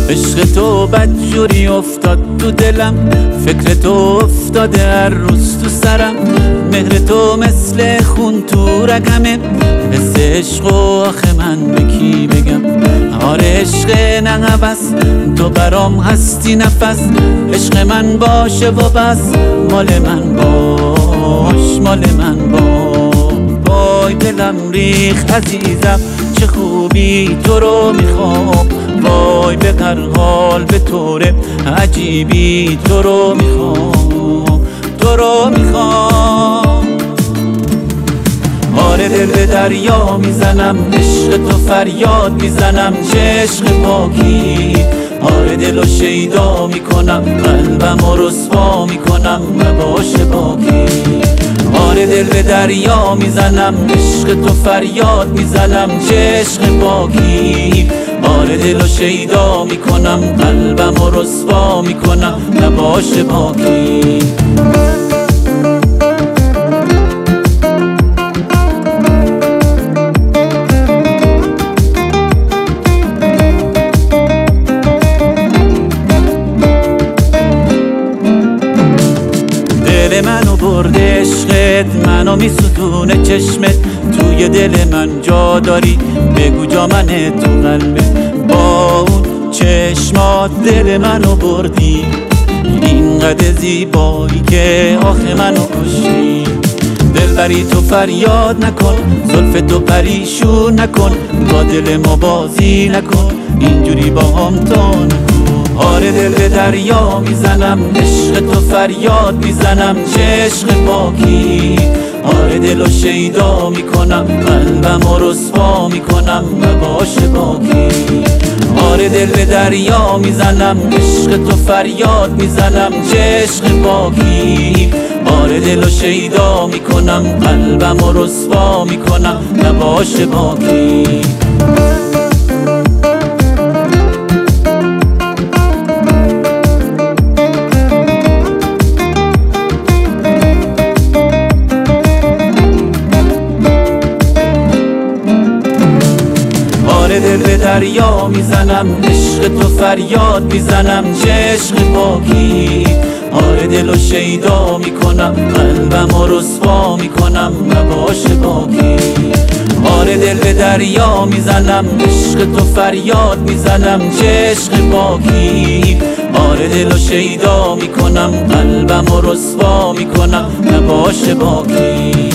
عشق تو بدجوری افتاد تو دلم، فکر تو افتاده هر روز تو سرم. مهر تو مثل خون تو رگمه، حس عشق و آخه من به کی بگم؟ آره عشق نه هوس، تو برام هستی نفس. عشق من باشه و بس، مال من باش، مال من باش. وای دلم ریخ عزیزم، چه خوبی تو رو میخوام. وای به هر حال به طور عجیبی تو رو میخوام، تو رو میخوام. آره دل به دریا میزنم، عشق تو فریاد میزنم، چه عشق پاکی. آره دلو شیدا میکنم، قلبمو رسوا میکنم، باشه باکی. آره دل به دریا میزنم، عشق تو فریاد میزنم، چه عشق پاکی. آره دلو شیدا میکنم، قلبمو رسوا میکنم، باشه باکی. دل منو برده عشقت، منو میسوزونه چشمت. توی دل من جا داری، بگو جا منه تو قلبت. با اون چشمات دل منو بردی، اینقدر زیبایی که آخه منو کشتی. دلبری تو فریاد نکن، زلف تو پریشون نکن، با دل ما بازی نکن، اینجوری با هم تا نکن. آره دل به دریا میزنم، عشق تو فریاد میزنم، چه عشق پاکی. آره دلو شیدا میکنم، قلبمو رسوا میکنم، باشه باکی. آره دل به دریا میزنم، عشق تو فریاد میزنم، چه عشق پاکی. آره دلو شیدا میکنم، قلبمو رسوا میکنم، باشه باکی. دل به دریا میزنم، عشق تو فریاد میزنم، چه عشق پاکی. آره دلو شیدا میکنم، قلبمو رسوا میکنم، باشه باکی. آره دل به دریا میزنم، عشق تو فریاد میزنم، چه عشق پاکی. آره دلو شیدا میکنم، قلبمو رسوا میکنم، باشه باکی.